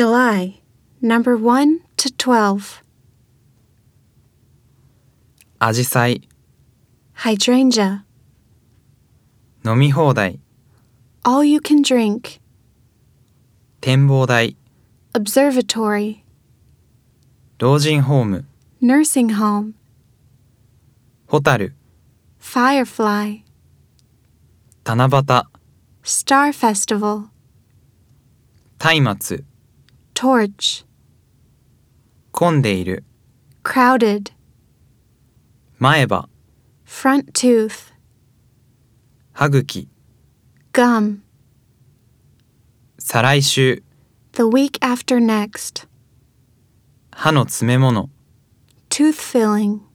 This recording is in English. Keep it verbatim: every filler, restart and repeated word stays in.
July, number one to twelve. アジサイ、 Hydrangea, 飲み放題、 all you can drink. 展望台、 Observatory, 老人ホーム、 nursing home. ホタル、 Firefly, 七夕、 Star Festival, 松明、 Torch, 混んでいる、 crowded, 前歯、 front tooth, 歯茎、 gum, 再来週、 the week after next, 歯の詰め物、 tooth filling.